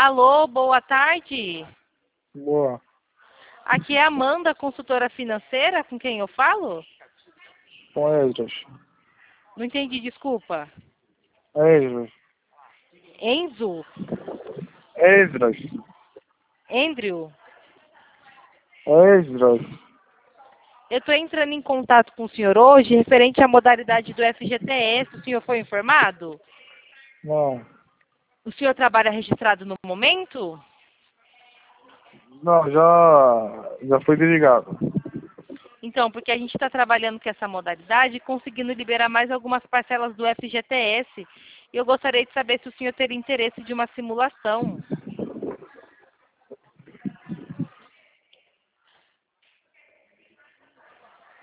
Alô, boa tarde. Boa. Aqui é a Amanda, consultora financeira, com quem eu falo? Com Esdras. Não entendi, desculpa. Esdras. Enzo? Esdras. Andrew? Esdras. Eu estou entrando em contato com o senhor hoje referente à modalidade do FGTS. O senhor foi informado? Não. O senhor trabalha registrado no momento? Não, já foi desligado. Então, porque a gente está trabalhando com essa modalidade e conseguindo liberar mais algumas parcelas do FGTS. E eu gostaria de saber se o senhor teria interesse de uma simulação.